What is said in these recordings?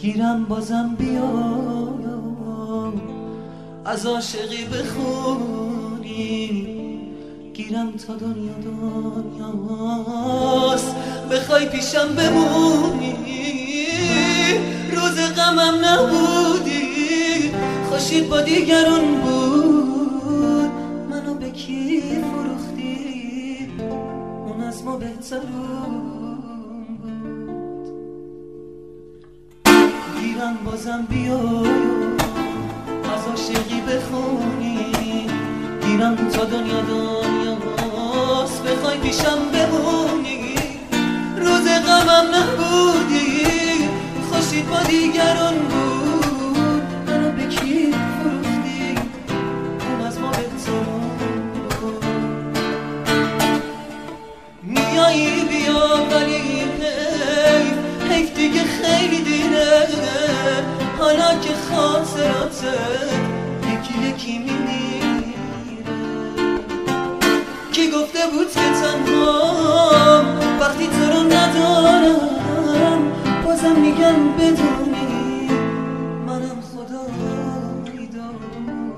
گیرم بازم بیام از عاشقی بخونی، گیرم تا دنیا دنیاست بخوای پیشم بمونی. روز غمم نبودی، خوشید با دیگرون بود، منو به کی فروختی؟ اون از ما بهترون بود. گیرم بازم بیام از عاشقی بخونی، گیرم تا دنیا دنیاست بخوای پیشم بمونی. روز غمم نبودی، خوشید با دیگران بود، منو به کی فروختی؟ اون از ما بهترون بود. میایی بیا ولی حیف دیگه خیلی دیره، حالا که خاطراتت یکی یکی میمیره. کی گفته بود که تنهام وقتی تو رو ندارم؟ بازم میگم بدونی منم خدایی دارم.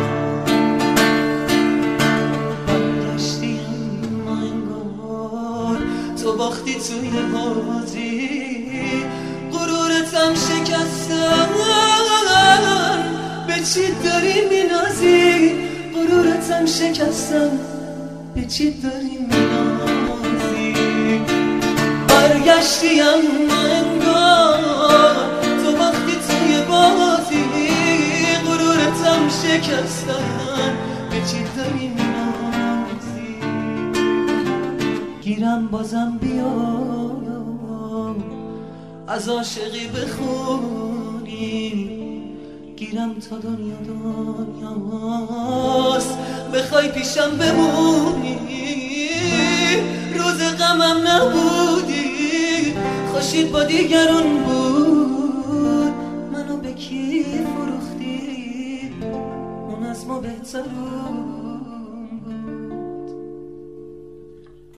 برگشتیم ما انگار تو باختی توی بازی، غرورتم شکستن به چی داری مینازی؟ غرورتم شکستن به چی داری مینازی؟ برگشتیم انگار تو وقتی توی بازی، غرورتم شکستن به چی داری مینازی؟ گیرم بازم بیام از عاشقی بخونی، گیرم تا دنیا دنیاست بخوای پیشم بمونی. روز غمم نبودی، خوشید با دیگران بود، منو به کی فروختی؟ اون از ما بهترون